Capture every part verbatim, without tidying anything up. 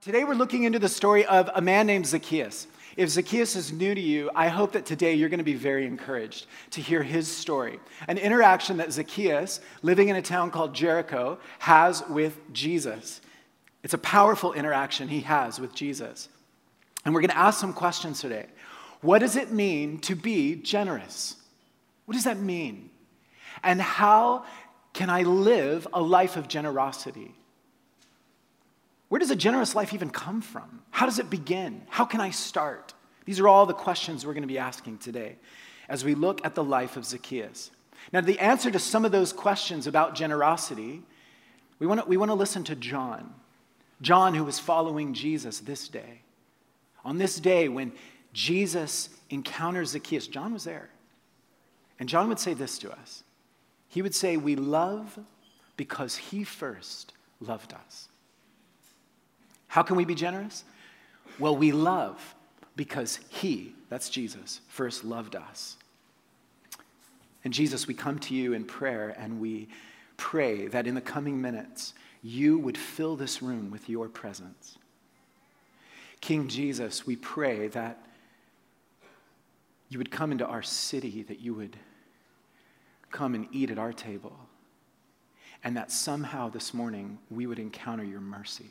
Today we're looking into the story of a man named Zacchaeus. If Zacchaeus is new to you, I hope that today you're going to be very encouraged to hear his story. An interaction that Zacchaeus, living in a town called Jericho, has with Jesus. It's a powerful interaction he has with Jesus. And we're going to ask some questions today. What does it mean to be generous? What does that mean? And how can I live a life of generosity? Where does a generous life even come from? How does it begin? How can I start? These are all the questions we're going to be asking today as we look at the life of Zacchaeus. Now, the answer to some of those questions about generosity, we want to, we want to listen to John. John, who was following Jesus this day. On this day when Jesus encounters Zacchaeus, John was there. And John would say this to us. He would say, we love because he first loved us. How can we be generous? Well, we love because he, that's Jesus, first loved us. And Jesus, we come to you in prayer and we pray that in the coming minutes, you would fill this room with your presence. King Jesus, we pray that you would come into our city, that you would come and eat at our table, and that somehow this morning we would encounter your mercy.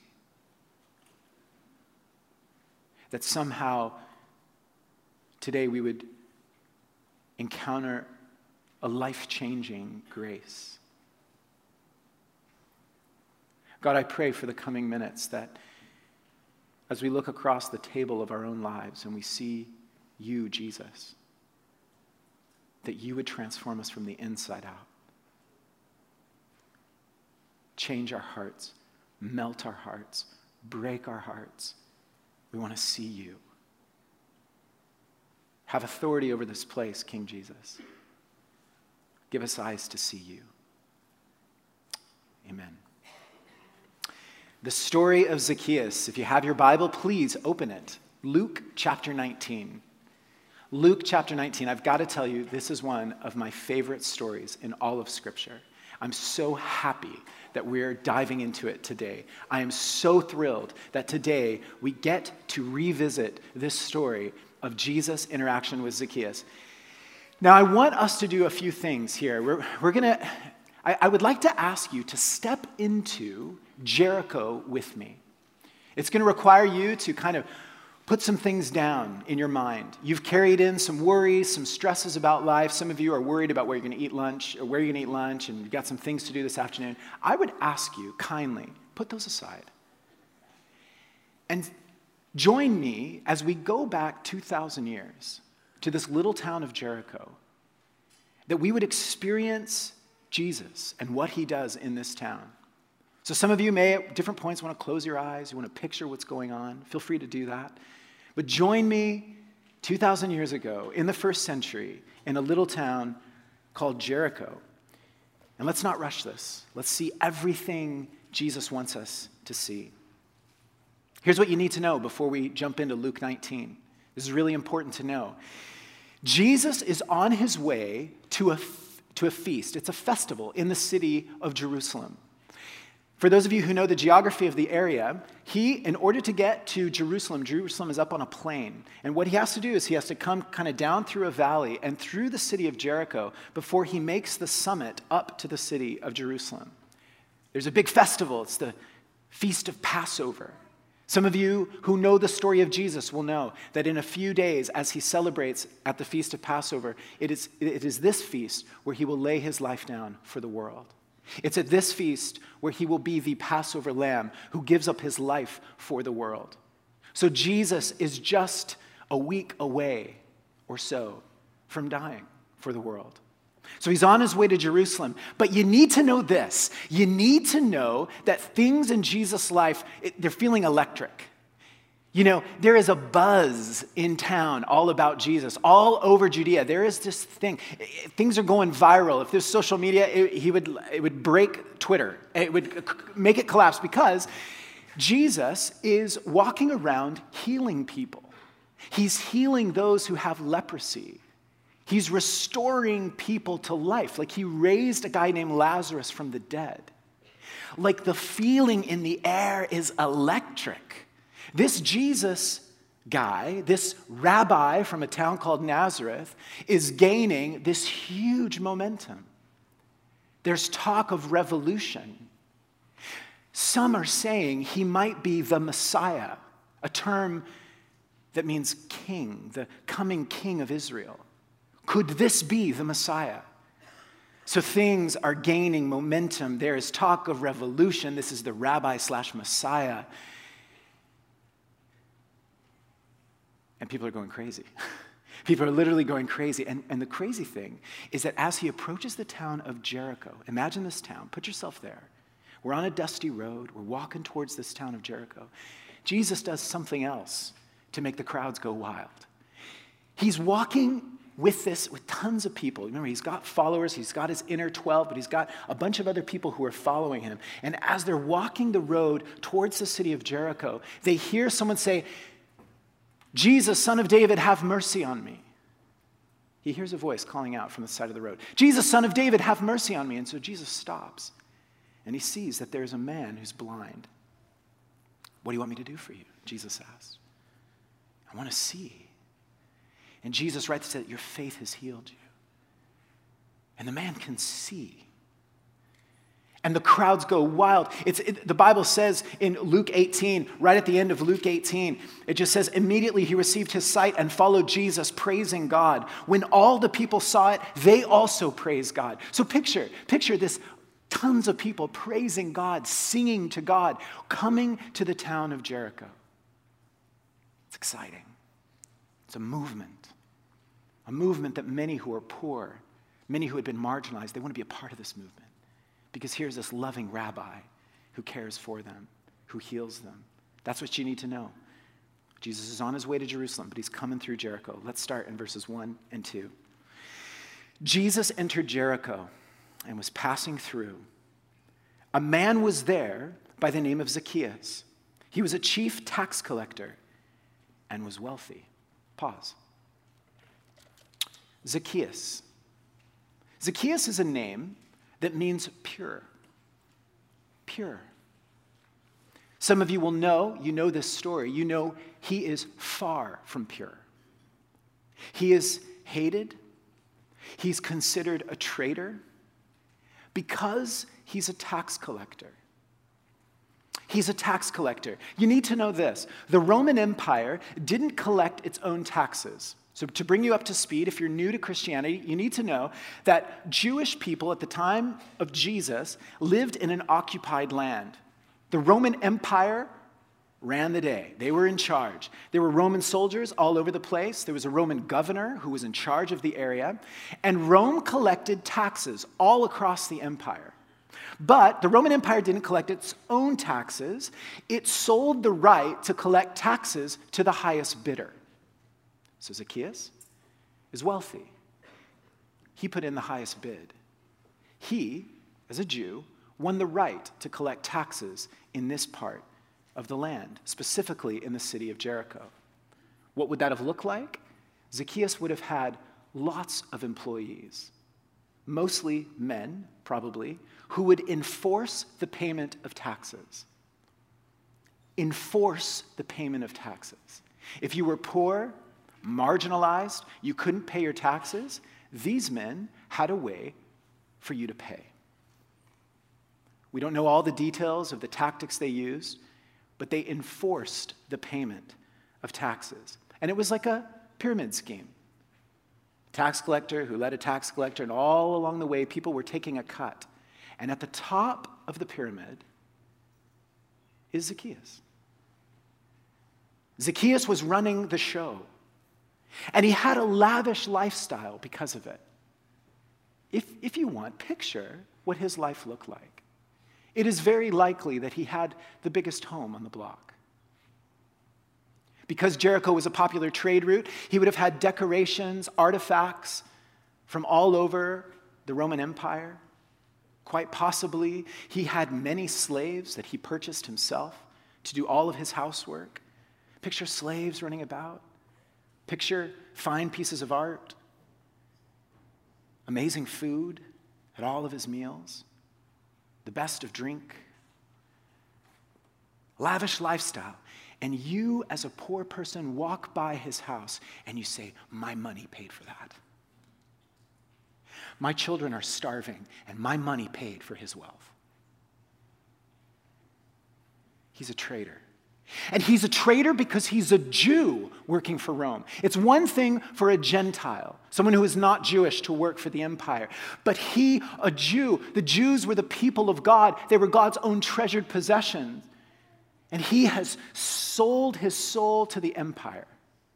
That somehow today we would encounter a life-changing grace. God, I pray for the coming minutes that as we look across the table of our own lives and we see you, Jesus, that you would transform us from the inside out. Change our hearts, melt our hearts, break our hearts. We want to see you. Have authority over this place, King Jesus. Give us eyes to see you. Amen. The story of Zacchaeus. If you have your Bible, please open it. Luke chapter nineteen. Luke chapter nineteen. I've got to tell you, this is one of my favorite stories in all of Scripture. I'm so happy that we're diving into it today. I am so thrilled that today we get to revisit this story of Jesus' interaction with Zacchaeus. Now, I want us to do a few things here. We're, we're going to, I, I would like to ask you to step into Jericho with me. It's going to require you to kind of put some things down in your mind. You've carried in some worries, some stresses about life. Some of you are worried about where you're going to eat lunch or where you're going to eat lunch, and you've got some things to do this afternoon. I would ask you kindly, put those aside. And join me as we go back two thousand years to this little town of Jericho, that we would experience Jesus and what he does in this town. So some of you may at different points want to close your eyes. You want to picture what's going on. Feel free to do that. But join me two thousand years ago in the first century in a little town called Jericho. And let's not rush this. Let's see everything Jesus wants us to see. Here's what you need to know before we jump into Luke nineteen. This is really important to know. Jesus is on his way to a, to a feast. It's a festival in the city of Jerusalem. For those of you who know the geography of the area, he, in order to get to Jerusalem, Jerusalem is up on a plain. And what he has to do is he has to come kind of down through a valley and through the city of Jericho before he makes the summit up to the city of Jerusalem. There's a big festival. It's the Feast of Passover. Some of you who know the story of Jesus will know that in a few days, as he celebrates at the Feast of Passover, it is, it is this feast where he will lay his life down for the world. It's at this feast where he will be the Passover lamb who gives up his life for the world. So Jesus is just a week away or so from dying for the world. So he's on his way to Jerusalem. But you need to know this. You need to know that things in Jesus' life, it, they're feeling electric. You know, there is a buzz in town all about Jesus, all over Judea. There is this thing. Things are going viral. If there's social media, it, he would, it would break Twitter. It would make it collapse because Jesus is walking around healing people. He's healing those who have leprosy. He's restoring people to life. Like he raised a guy named Lazarus from the dead. Like the feeling in the air is electric. This Jesus guy, this rabbi from a town called Nazareth, is gaining this huge momentum. There's talk of revolution. Some are saying he might be the Messiah, a term that means king, the coming king of Israel. Could this be the Messiah? So things are gaining momentum. There is talk of revolution. This is the rabbi slash Messiah. And people are going crazy. People are literally going crazy. And, and the crazy thing is that as he approaches the town of Jericho, imagine this town, put yourself there. We're on a dusty road. We're walking towards this town of Jericho. Jesus does something else to make the crowds go wild. He's walking with this, with tons of people. Remember, he's got followers, he's got his inner twelve, but he's got a bunch of other people who are following him. And as they're walking the road towards the city of Jericho, they hear someone say, "Jesus, Son of David, have mercy on me." He hears a voice calling out from the side of the road, "Jesus, Son of David, have mercy on me." And so Jesus stops, and he sees that there's a man who's blind. "What do you want me to do for you?" Jesus asked. "I want to see." And Jesus right said, "Your faith has healed you." And the man can see. And the crowds go wild. It's, it, the Bible says in Luke eighteen, right at the end of Luke eighteen, it just says, immediately he received his sight and followed Jesus, praising God. When all the people saw it, they also praised God. So picture, picture this, tons of people praising God, singing to God, coming to the town of Jericho. It's exciting. It's a movement. A movement that many who are poor, many who had been marginalized, they want to be a part of this movement. Because here's this loving rabbi who cares for them, who heals them. That's what you need to know. Jesus is on his way to Jerusalem, but he's coming through Jericho. Let's start in verses one and two. Jesus entered Jericho and was passing through. A man was there by the name of Zacchaeus. He was a chief tax collector and was wealthy. Pause. Zacchaeus. Zacchaeus is a name that means pure. Pure. Some of you will know, you know this story, you know he is far from pure. He is hated. He's considered a traitor because he's a tax collector. He's a tax collector. You need to know this. The Roman Empire didn't collect its own taxes. So to bring you up to speed, if you're new to Christianity, you need to know that Jewish people at the time of Jesus lived in an occupied land. The Roman Empire ran the day. They were in charge. There were Roman soldiers all over the place. There was a Roman governor who was in charge of the area. And Rome collected taxes all across the empire. But the Roman Empire didn't collect its own taxes. It sold the right to collect taxes to the highest bidder. So Zacchaeus is wealthy. He put in the highest bid. He, as a Jew, won the right to collect taxes in this part of the land, specifically in the city of Jericho. What would that have looked like? Zacchaeus would have had lots of employees, mostly men, probably, who would enforce the payment of taxes. Enforce the payment of taxes. If you were poor, marginalized, you couldn't pay your taxes, these men had a way for you to pay. We don't know all the details of the tactics they used, but they enforced the payment of taxes. And it was like a pyramid scheme. Tax collector who led a tax collector, and all along the way, people were taking a cut. And at the top of the pyramid is Zacchaeus. Zacchaeus was running the show. And he had a lavish lifestyle because of it. If, if you want, picture what his life looked like. It is very likely that he had the biggest home on the block. Because Jericho was a popular trade route, he would have had decorations, artifacts from all over the Roman Empire. Quite possibly, he had many slaves that he purchased himself to do all of his housework. Picture slaves running about. Picture fine pieces of art, amazing food at all of his meals, the best of drink, lavish lifestyle. and you as a poor person walk by his house and you say, my money paid for that. My children are starving and my money paid for his wealth. He's a traitor. And he's a traitor because he's a Jew working for Rome. It's one thing for a Gentile, someone who is not Jewish, to work for the empire. But he, a Jew, the Jews were the people of God. They were God's own treasured possessions. And he has sold his soul to the empire.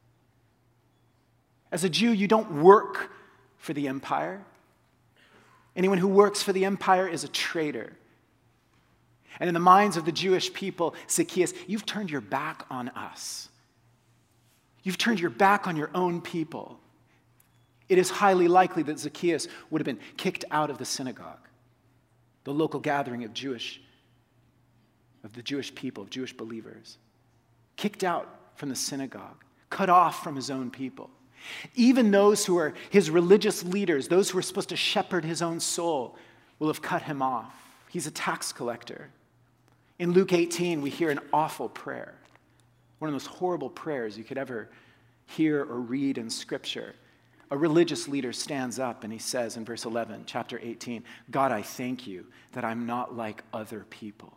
As a Jew, you don't work for the empire. Anyone who works for the empire is a traitor. And in the minds of the Jewish people, Zacchaeus, you've turned your back on us. You've turned your back on your own people. It is highly likely that Zacchaeus would have been kicked out of the synagogue, the local gathering of Jewish, of the Jewish people, of Jewish believers. Kicked out from the synagogue, cut off from his own people. Even those who are his religious leaders, those who are supposed to shepherd his own soul, will have cut him off. He's a tax collector. In Luke eighteen, we hear an awful prayer, one of the most horrible prayers you could ever hear or read in Scripture. A religious leader stands up and he says in verse eleven, chapter eighteen, God, I thank you that I'm not like other people.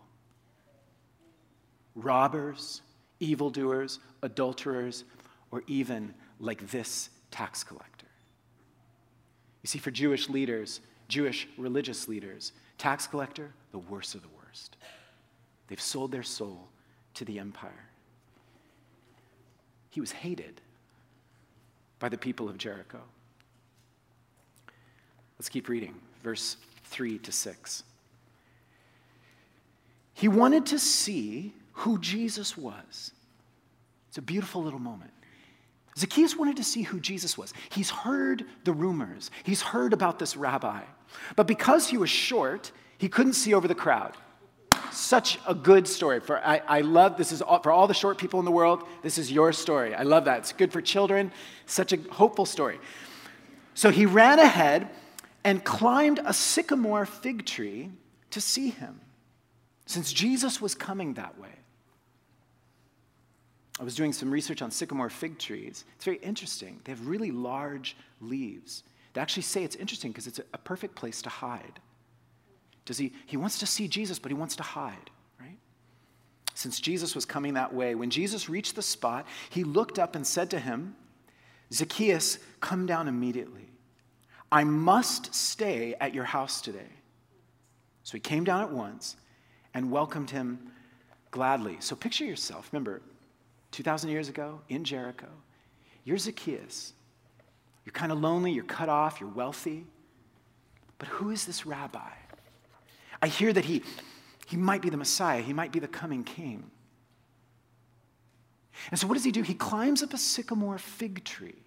Robbers, evildoers, adulterers, or even like this tax collector. You see, for Jewish leaders, Jewish religious leaders, tax collector, the worst of the worst. They've sold their soul to the empire. He was hated by the people of Jericho. Let's keep reading, verse three to six. He wanted to see who Jesus was. It's a beautiful little moment. Zacchaeus wanted to see who Jesus was. He's heard the rumors. He's heard about this rabbi. But because he was short, he couldn't see over the crowd. Such a good story. For I, I love, this is all, for all the short people in the world, this is your story. I love that. It's good for children. Such a hopeful story. So he ran ahead and climbed a sycamore fig tree to see him, since Jesus was coming that way. I was doing some research on sycamore fig trees. It's very interesting. They have really large leaves. They actually say it's interesting because it's a, a perfect place to hide. Does he, he wants to see Jesus, but he wants to hide, right? Since Jesus was coming that way, when Jesus reached the spot, he looked up and said to him, Zacchaeus, come down immediately. I must stay at your house today. So he came down at once and welcomed him gladly. So picture yourself. Remember, two thousand years ago in Jericho, you're Zacchaeus. You're kind of lonely, you're cut off, you're wealthy. But who is this rabbi? I hear that he, he might be the Messiah. He might be the coming king. And so what does he do? He climbs up a sycamore fig tree.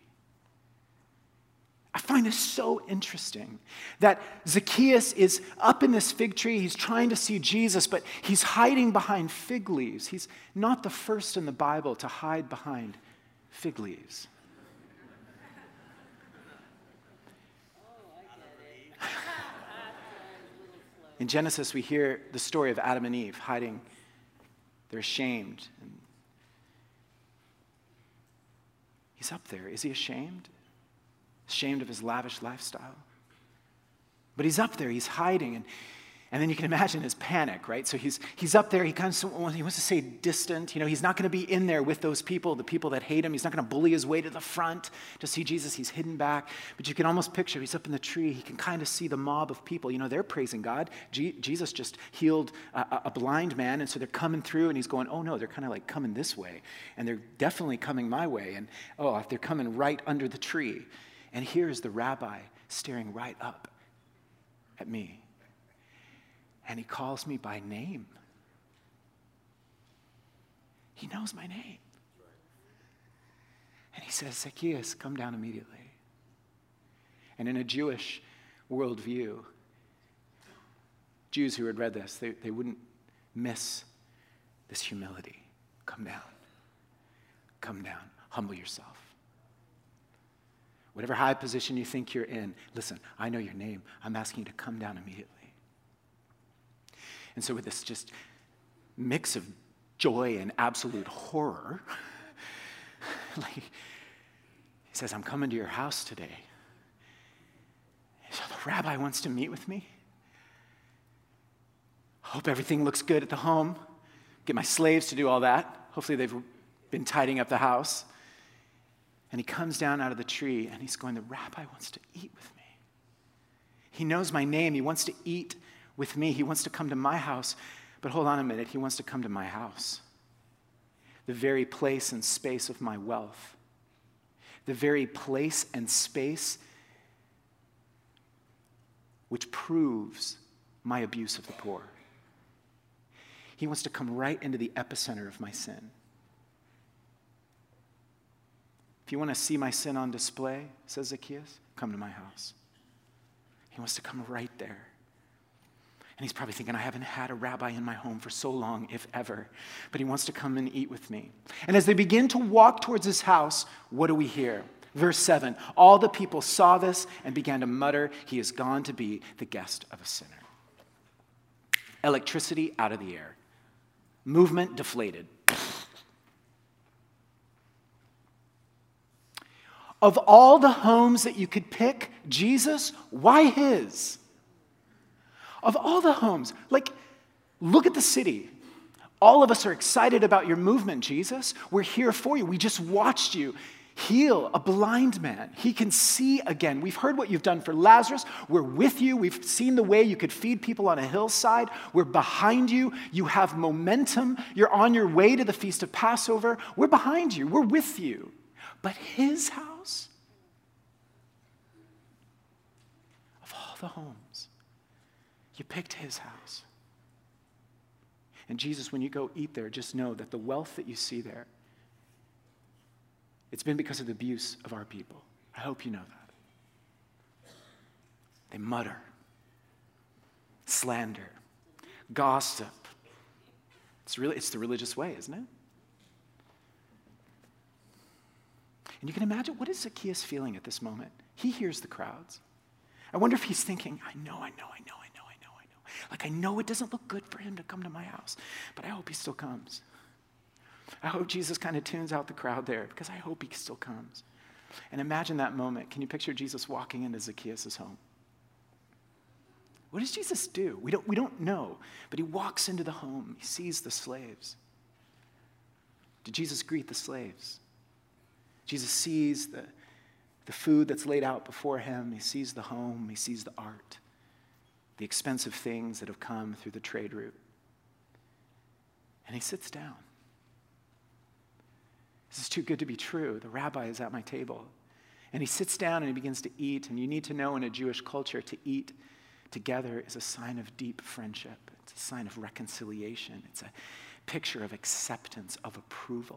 I find this so interesting that Zacchaeus is up in this fig tree. He's trying to see Jesus, but he's hiding behind fig leaves. He's not the first in the Bible to hide behind fig leaves. In Genesis, we hear the story of Adam and Eve hiding. They're ashamed. And he's up there. Is he ashamed? Ashamed of his lavish lifestyle? But he's up there. He's hiding. And, and then you can imagine his panic, right? So he's, he's up there. He kind of he wants to say distant. You know, he's not going to be in there with those people, the people that hate him. He's not going to bully his way to the front to see Jesus. He's hidden back. But you can almost picture he's up in the tree. He can kind of see the mob of people. You know, they're praising God. G- Jesus just healed a, a blind man, and so they're coming through, and he's going, oh, no, they're kind of like coming this way. And they're definitely coming my way. And, oh, they're coming right under the tree. And here is the rabbi staring right up at me. And he calls me by name. He knows my name. And he says, Zacchaeus, come down immediately. And in a Jewish worldview, Jews who had read this, they, they wouldn't miss this humility. Come down. Come down. Humble yourself. Whatever high position you think you're in, listen, I know your name. I'm asking you to come down immediately. And so with this just mix of joy and absolute horror. Like, he says, I'm coming to your house today. So the rabbi wants to meet with me. Hope everything looks good at the home. Get my slaves to do all that. Hopefully they've been tidying up the house. And he comes down out of the tree and he's going, the rabbi wants to eat with me. He knows my name. He wants to eat with me. He wants to come to my house. But hold on a minute. He wants to come to my house. The very place and space of my wealth. The very place and space which proves my abuse of the poor. He wants to come right into the epicenter of my sin. If you want to see my sin on display, says Zacchaeus, come to my house. He wants to come right there. And he's probably thinking, I haven't had a rabbi in my home for so long, if ever. But he wants to come and eat with me. And as they begin to walk towards his house, what do we hear? Verse seven, all the people saw this and began to mutter, he is gone to be the guest of a sinner. Electricity out of the air. Movement deflated. Of all the homes that you could pick, Jesus, why his? Of all the homes, like, look at the city. All of us are excited about your movement, Jesus. We're here for you. We just watched you heal a blind man. He can see again. We've heard what you've done for Lazarus. We're with you. We've seen the way you could feed people on a hillside. We're behind you. You have momentum. You're on your way to the Feast of Passover. We're behind you. We're with you. But his house, of all the homes, you picked his house. And Jesus, when you go eat there, just know that the wealth that you see there, it's been because of the abuse of our people. I hope you know that. They mutter, slander, gossip. It's really, it's the religious way, isn't it? And you can imagine, what is Zacchaeus feeling at this moment? He hears the crowds. I wonder if he's thinking, I know, I know, I know, I know, I know, I know. Like, I know it doesn't look good for him to come to my house, but I hope he still comes. I hope Jesus kind of tunes out the crowd there because I hope he still comes. And imagine that moment. Can you picture Jesus walking into Zacchaeus' home? What does Jesus do? We don't, we don't know, but he walks into the home. He sees the slaves. Did Jesus greet the slaves? Jesus sees the, the food that's laid out before him. He sees the home. He sees the art, the expensive things that have come through the trade route. And he sits down. This is too good to be true. The rabbi is at my table. And he sits down and he begins to eat. And you need to know, in a Jewish culture, to eat together is a sign of deep friendship. It's a sign of reconciliation. It's a picture of acceptance, of approval.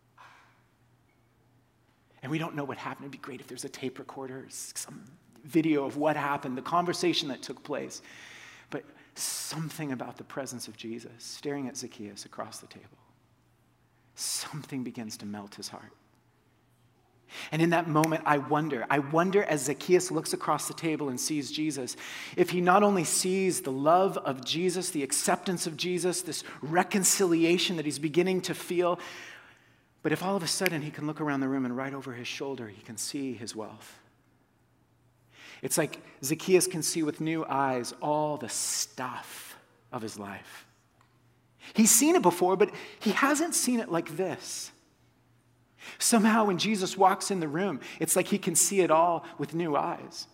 And we don't know what happened. It'd be great if there's a tape recorder, some video of what happened, the conversation that took place. But something about the presence of Jesus staring at Zacchaeus across the table. Something begins to melt his heart. And in that moment, I wonder, I wonder as Zacchaeus looks across the table and sees Jesus, if he not only sees the love of Jesus, the acceptance of Jesus, this reconciliation that he's beginning to feel, but if all of a sudden he can look around the room and right over his shoulder, he can see his wealth. It's like Zacchaeus can see with new eyes all the stuff of his life. He's seen it before, but he hasn't seen it like this. Somehow when Jesus walks in the room, it's like he can see it all with new eyes.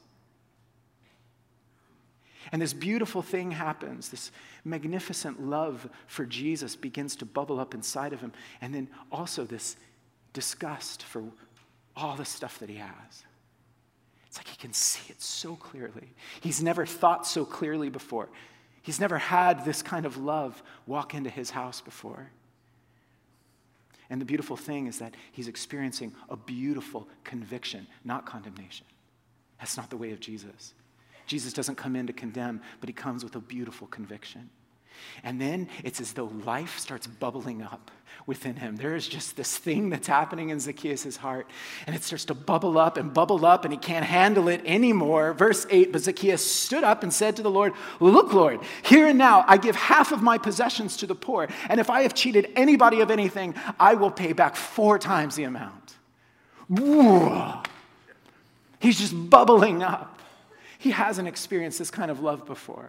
And this beautiful thing happens. This magnificent love for Jesus begins to bubble up inside of him. And then also this disgust for all the stuff that he has. It's like he can see it so clearly. He's never thought so clearly before. He's never had this kind of love walk into his house before. And the beautiful thing is that he's experiencing a beautiful conviction, not condemnation. That's not the way of Jesus. Jesus doesn't come in to condemn, but he comes with a beautiful conviction. And then it's as though life starts bubbling up within him. There is just this thing that's happening in Zacchaeus' heart, and it starts to bubble up and bubble up, and he can't handle it anymore. Verse eight, but Zacchaeus stood up and said to the Lord, look, Lord, here and now I give half of my possessions to the poor, and if I have cheated anybody of anything, I will pay back four times the amount. He's just bubbling up. He hasn't experienced this kind of love before.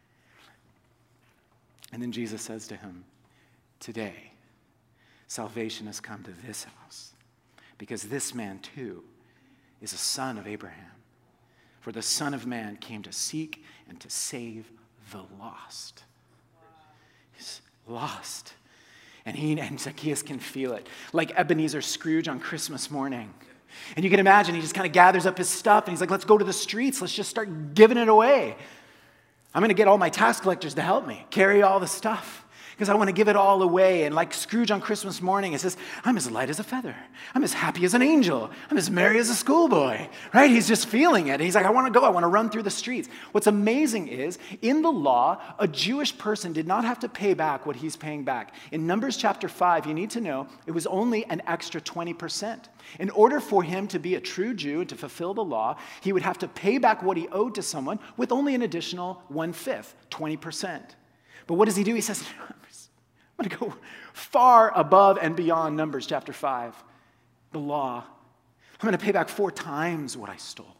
And then Jesus says to him, today, salvation has come to this house, because this man too is a son of Abraham. For the Son of Man came to seek and to save the lost. He's lost. And he and Zacchaeus can feel it, like Ebenezer Scrooge on Christmas morning. And you can imagine he just kind of gathers up his stuff and he's like, let's go to the streets. Let's just start giving it away. I'm going to get all my tax collectors to help me carry all the stuff because I want to give it all away. And like Scrooge on Christmas morning, it says, I'm as light as a feather. I'm as happy as an angel. I'm as merry as a schoolboy, right? He's just feeling it. He's like, I want to go. I want to run through the streets. What's amazing is in the law, a Jewish person did not have to pay back what he's paying back. In Numbers chapter five, you need to know it was only an extra twenty percent. In order for him to be a true Jew and to fulfill the law, he would have to pay back what he owed to someone with only an additional one-fifth, twenty percent. But what does he do? He says, I'm going to go far above and beyond Numbers chapter five, the law. I'm going to pay back four times what I stole.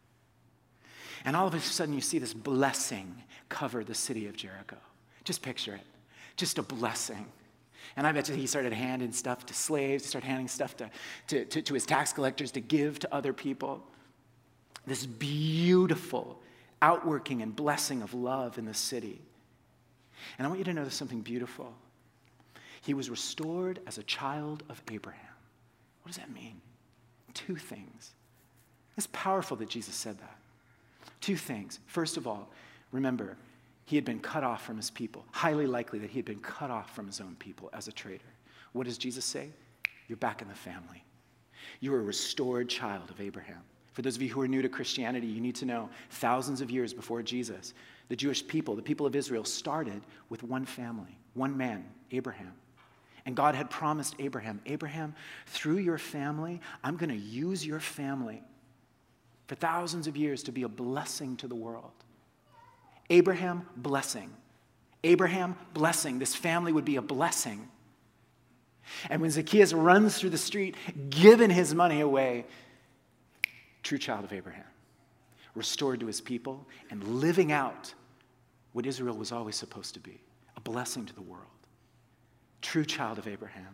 And all of a sudden you see this blessing cover the city of Jericho. Just picture it. Just a blessing. And I bet you he started handing stuff to slaves. He started handing stuff to, to, to, to his tax collectors to give to other people. This beautiful outworking and blessing of love in the city. And I want you to know there's something beautiful. He was restored as a child of Abraham. What does that mean? Two things. It's powerful that Jesus said that. Two things. First of all, remember, he had been cut off from his people. Highly likely that he had been cut off from his own people as a traitor. What does Jesus say? You're back in the family. You're a restored child of Abraham. For those of you who are new to Christianity, you need to know thousands of years before Jesus, the Jewish people, the people of Israel, started with one family, one man, Abraham. And God had promised Abraham, Abraham, through your family, I'm going to use your family for thousands of years to be a blessing to the world. Abraham, blessing. Abraham, blessing. This family would be a blessing. And when Zacchaeus runs through the street, giving his money away, true child of Abraham, restored to his people and living out what Israel was always supposed to be, a blessing to the world. True child of Abraham.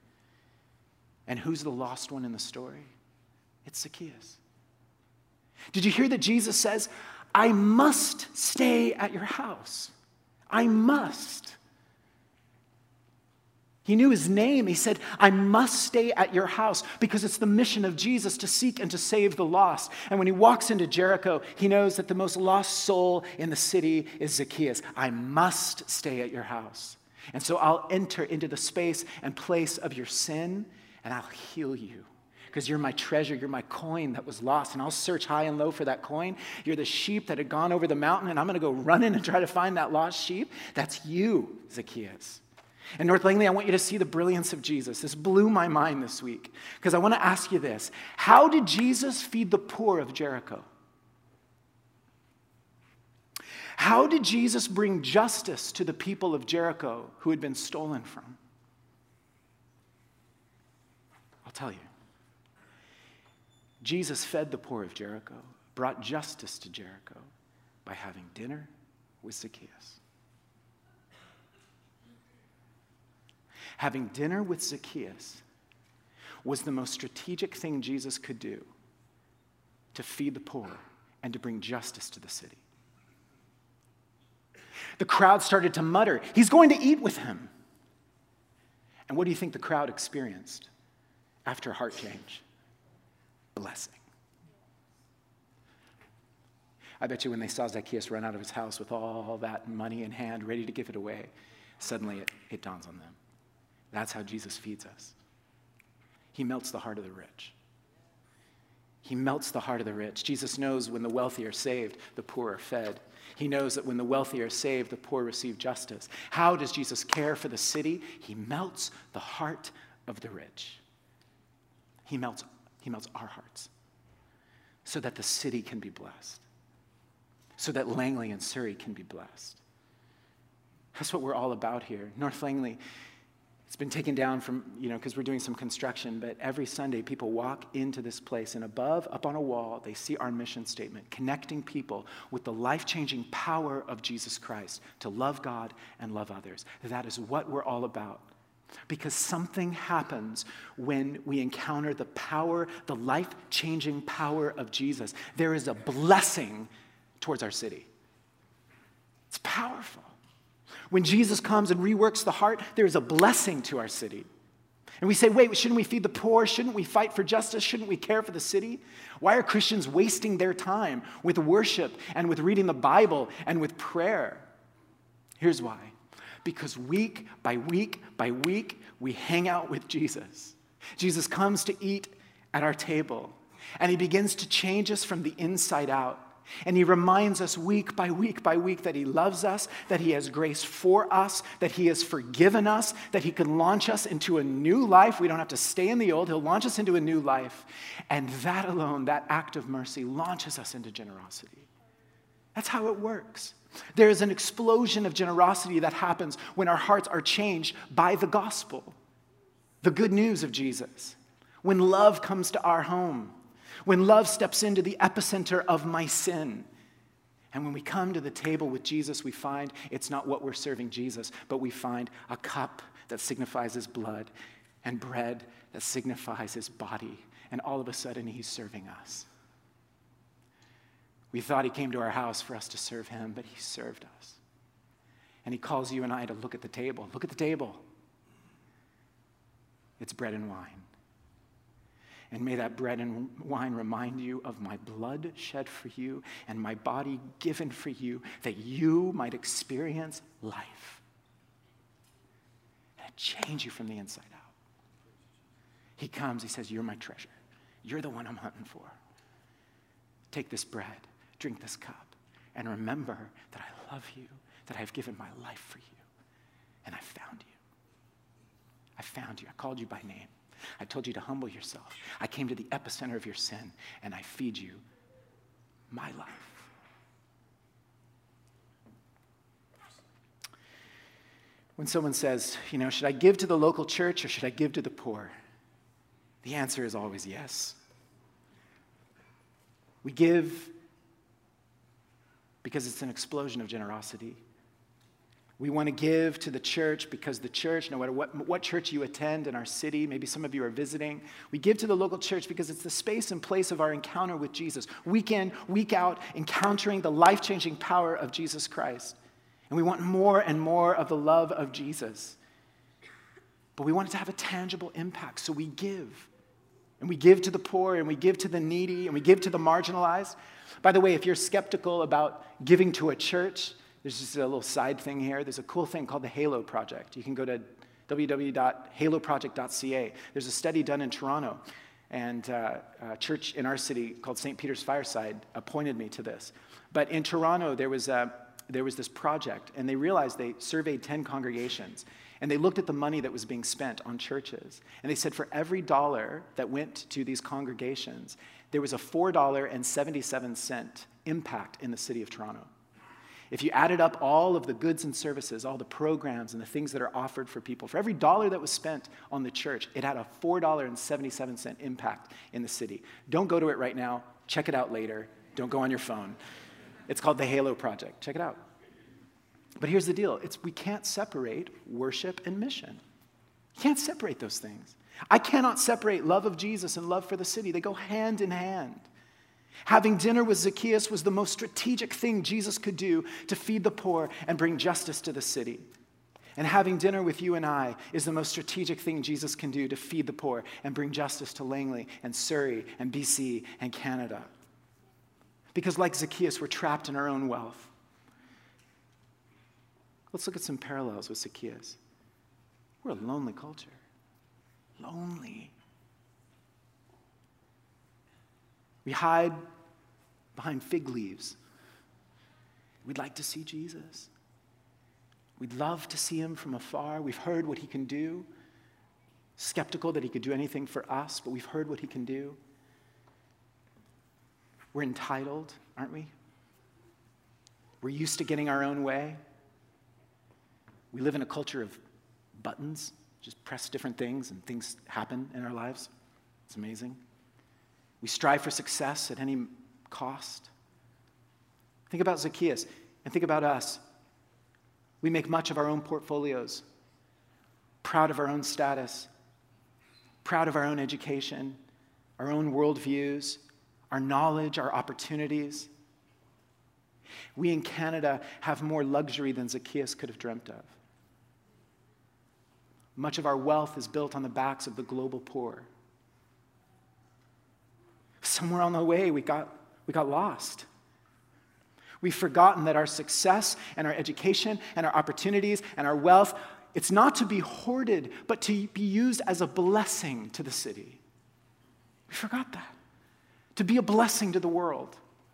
And who's the lost one in the story? It's Zacchaeus. Did you hear that Jesus says, I must stay at your house. I must. He knew his name. He said, I must stay at your house because it's the mission of Jesus to seek and to save the lost. And when he walks into Jericho, he knows that the most lost soul in the city is Zacchaeus. I must stay at your house. And so I'll enter into the space and place of your sin, and I'll heal you. Because you're my treasure, you're my coin that was lost, and I'll search high and low for that coin. You're the sheep that had gone over the mountain, and I'm going to go running and try to find that lost sheep. That's you, Zacchaeus. And North Langley, I want you to see the brilliance of Jesus. This blew my mind this week, because I want to ask you this. How did Jesus feed the poor of Jericho? How did Jesus bring justice to the people of Jericho who had been stolen from? I'll tell you. Jesus fed the poor of Jericho, brought justice to Jericho by having dinner with Zacchaeus. Having dinner with Zacchaeus was the most strategic thing Jesus could do to feed the poor and to bring justice to the city. The crowd started to mutter, he's going to eat with him. And what do you think the crowd experienced after heart change? Blessing. I bet you when they saw Zacchaeus run out of his house with all that money in hand, ready to give it away, suddenly it, it dawns on them. That's how Jesus feeds us. He melts the heart of the rich. He melts the heart of the rich. Jesus knows when the wealthy are saved, the poor are fed. He knows that when the wealthy are saved, the poor receive justice. How does Jesus care for the city? He melts the heart of the rich. He melts, he melts our hearts so that the city can be blessed, so that Langley and Surrey can be blessed. That's what we're all about here. North Langley, it's been taken down from, you know, because we're doing some construction, but every Sunday people walk into this place, and above, up on a wall, they see our mission statement, connecting people with the life-changing power of Jesus Christ to love God and love others. That is what we're all about. Because something happens when we encounter the power, the life-changing power of Jesus. There is a blessing towards our city. It's powerful. When Jesus comes and reworks the heart, there is a blessing to our city. And we say, wait, shouldn't we feed the poor? Shouldn't we fight for justice? Shouldn't we care for the city? Why are Christians wasting their time with worship and with reading the Bible and with prayer? Here's why. Because week by week by week, we hang out with Jesus. Jesus comes to eat at our table, and he begins to change us from the inside out. And he reminds us week by week by week that he loves us, that he has grace for us, that he has forgiven us, that he can launch us into a new life. We don't have to stay in the old. He'll launch us into a new life. And that alone, that act of mercy, launches us into generosity. That's how it works. There is an explosion of generosity that happens when our hearts are changed by the gospel, the good news of Jesus. When love comes to our home, when love steps into the epicenter of my sin. And when we come to the table with Jesus, we find it's not what we're serving Jesus, but we find a cup that signifies his blood and bread that signifies his body. And all of a sudden, he's serving us. We thought he came to our house for us to serve him, but he served us. And he calls you and I to look at the table. Look at the table. It's bread and wine. And may that bread and wine remind you of my blood shed for you and my body given for you, that you might experience life. And it change you from the inside out. He comes, he says, you're my treasure. You're the one I'm hunting for. Take this bread, drink this cup, and remember that I love you, that I've given my life for you, and I found you. I found you. I called you by name. I told you to humble yourself. I came to the epicenter of your sin, and I feed you my life. When someone says, you know, should I give to the local church or should I give to the poor? The answer is always yes. We give because it's an explosion of generosity. We want to give to the church because the church, no matter what, what church you attend in our city, maybe some of you are visiting, we give to the local church because it's the space and place of our encounter with Jesus. Week in, week out, encountering the life-changing power of Jesus Christ. And we want more and more of the love of Jesus. But we want it to have a tangible impact, so we give. And we give to the poor, and we give to the needy, and we give to the marginalized. By the way, if you're skeptical about giving to a church, there's just a little side thing here. There's a cool thing called the Halo Project. You can go to w w w dot halo project dot c a. There's a study done in Toronto, and uh, a church in our city called Saint Peter's Fireside appointed me to this. But in Toronto, there was, a, there was this project, and they realized they surveyed ten congregations, and they looked at the money that was being spent on churches. And they said for every dollar that went to these congregations, there was a four dollars and seventy-seven cents impact in the city of Toronto. If you added up all of the goods and services, all the programs and the things that are offered for people, for every dollar that was spent on the church, it had a four dollars and seventy-seven cents impact in the city. Don't go to it right now. Check it out later. Don't go on your phone. It's called the Halo Project. Check it out. But here's the deal. It's, we can't separate worship and mission. You can't separate those things. I cannot separate love of Jesus and love for the city. They go hand in hand. Having dinner with Zacchaeus was the most strategic thing Jesus could do to feed the poor and bring justice to the city. And having dinner with you and I is the most strategic thing Jesus can do to feed the poor and bring justice to Langley and Surrey and B C and Canada. Because like Zacchaeus, we're trapped in our own wealth. Let's look at some parallels with Zacchaeus. We're a lonely culture. Lonely. We hide behind fig leaves. We'd like to see Jesus. We'd love to see him from afar. We've heard what he can do. Skeptical that he could do anything for us, but we've heard what he can do. We're entitled, aren't we? We're used to getting our own way. We live in a culture of buttons. Just press different things and things happen in our lives. It's amazing. We strive for success at any cost. Think about Zacchaeus and think about us. We make much of our own portfolios, proud of our own status, proud of our own education, our own worldviews, our knowledge, our opportunities. We in Canada have more luxury than Zacchaeus could have dreamt of. Much of our wealth is built on the backs of the global poor. Somewhere on the way, we got, we got lost. We've forgotten that our success and our education and our opportunities and our wealth, it's not to be hoarded, but to be used as a blessing to the city. We forgot that. To be a blessing to the world.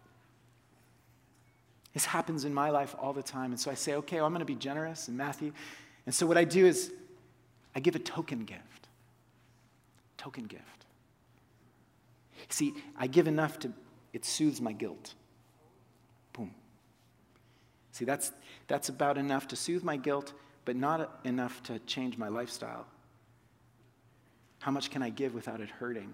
This happens in my life all the time. And so I say, okay, well, I'm going to be generous and Matthew. And so what I do is I give a token gift. Token gift. See, I give enough to, it soothes my guilt. Boom. See, that's, that's about enough to soothe my guilt, but not enough to change my lifestyle. How much can I give without it hurting?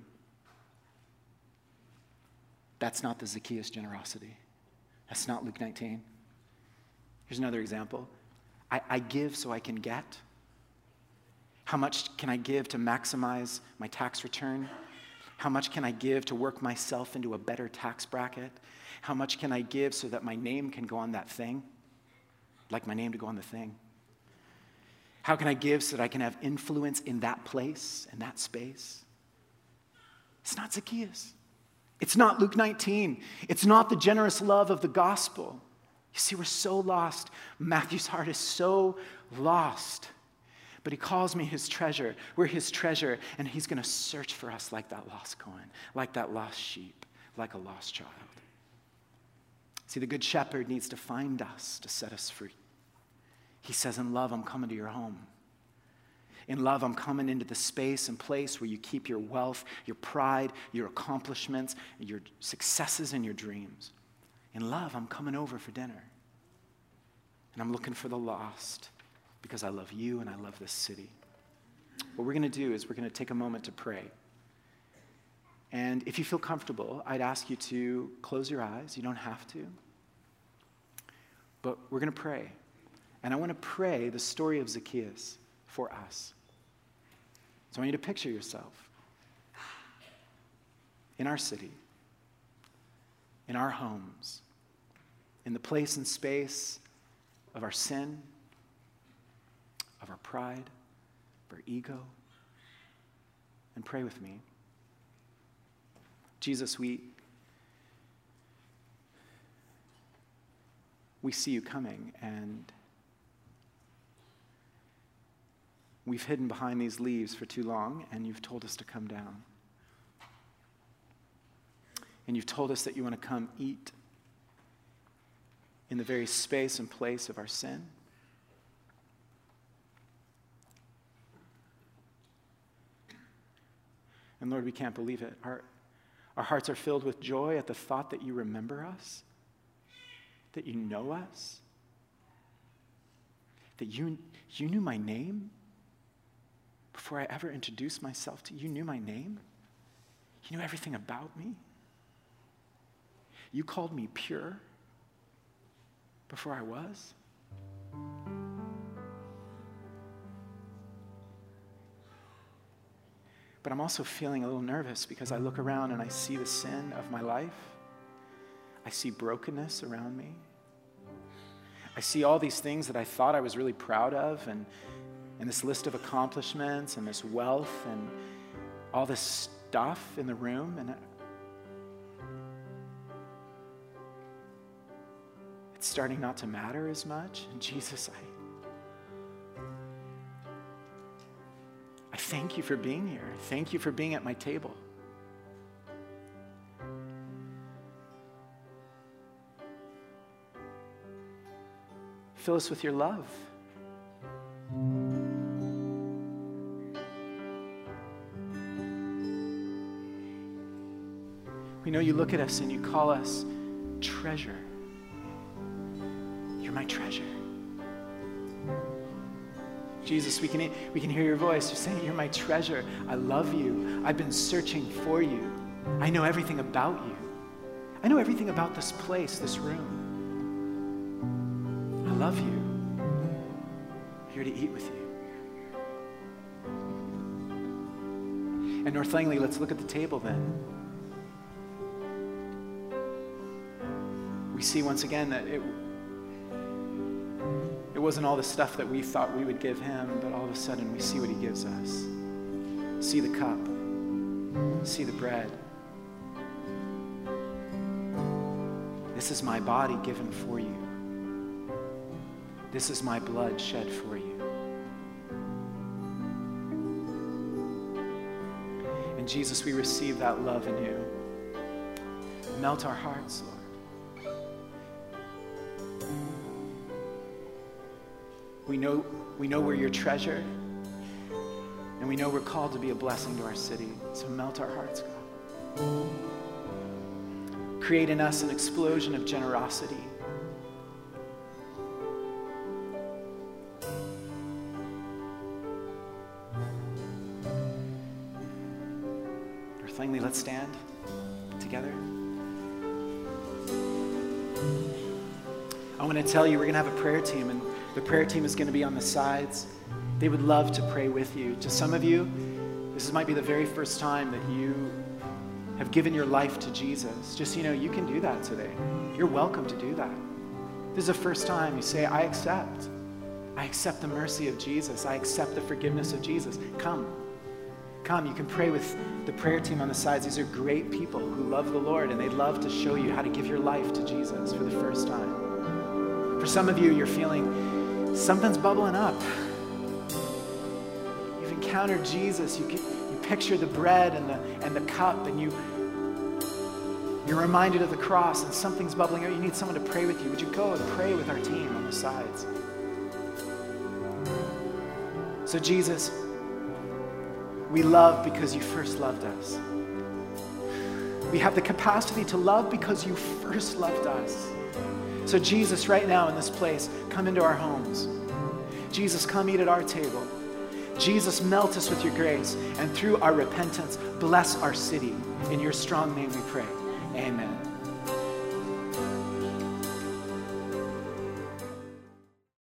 That's not the Zacchaeus generosity. That's not Luke nineteen. Here's another example. I, I give so I can get. How much can I give to maximize my tax return? How much can I give to work myself into a better tax bracket? How much can I give so that my name can go on that thing? I'd like my name to go on the thing. How can I give so that I can have influence in that place, in that space? It's not Zacchaeus. It's not Luke nineteen. It's not the generous love of the gospel. You see, we're so lost. Matthew's heart is so lost. But he calls me his treasure. We're his treasure, and he's going to search for us like that lost coin, like that lost sheep, like a lost child. See, the good shepherd needs to find us to set us free. He says, in love, I'm coming to your home. In love, I'm coming into the space and place where you keep your wealth, your pride, your accomplishments, your successes, and your dreams. In love, I'm coming over for dinner. And I'm looking for the lost because I love you and I love this city. What we're going to do is we're going to take a moment to pray. And if you feel comfortable, I'd ask you to close your eyes. You don't have to. But we're going to pray. And I want to pray the story of Zacchaeus for us. So I want you to picture yourself in our city, in our homes, in the place and space of our sin, of our pride, of our ego, and pray with me. Jesus, we, we see you coming, and we've hidden behind these leaves for too long, and you've told us to come down. And you've told us that you want to come eat in the very space and place of our sin. And Lord, we can't believe it. Our, our hearts are filled with joy at the thought that you remember us, that you know us, that you, you knew my name. Before I ever introduced myself to you, you knew my name. You knew everything about me. You called me pure before I was. But I'm also feeling a little nervous because I look around and I see the sin of my life. I see brokenness around me. I see all these things that I thought I was really proud of, and and this list of accomplishments and this wealth and all this stuff in the room. And it's starting not to matter as much. And Jesus, I, I thank you for being here. Thank you for being at my table. Fill us with your love. We know you look at us and you call us treasure. You're my treasure. Jesus, we can, we can hear your voice. You're saying, you're my treasure. I love you. I've been searching for you. I know everything about you. I know everything about this place, this room. I love you. I'm here to eat with you. And North Langley, let's look at the table then. We see once again that it, it wasn't all the stuff that we thought we would give him, but all of a sudden we see what he gives us. See the cup. See the bread. This is my body given for you. This is my blood shed for you. And Jesus, we receive that love in you. Melt our hearts, Lord. We know, we know we're your treasure, and we know we're called to be a blessing to our city. So melt our hearts, God. Create in us an explosion of generosity. North Langley, let's stand together. I want to tell you, we're going to have a prayer team, and the prayer team is going to be on the sides. They would love to pray with you. To some of you, this might be the very first time that you have given your life to Jesus. Just so you know, you can do that today. You're welcome to do that. This is the first time you say, I accept. I accept the mercy of Jesus. I accept the forgiveness of Jesus. Come. Come. You can pray with the prayer team on the sides. These are great people who love the Lord, and they'd love to show you how to give your life to Jesus for the first time. For some of you, you're feeling something's bubbling up. You've encountered Jesus. You can, you picture the bread and the and the cup, and you you're reminded of the cross, and something's bubbling up. You need someone to pray with you. Would you go and pray with our team on the sides? So Jesus, we love because you first loved us. We have the capacity to love because you first loved us. So Jesus, right now in this place, come into our homes. Jesus, come eat at our table. Jesus, melt us with your grace, and through our repentance, bless our city. In your strong name we pray. Amen.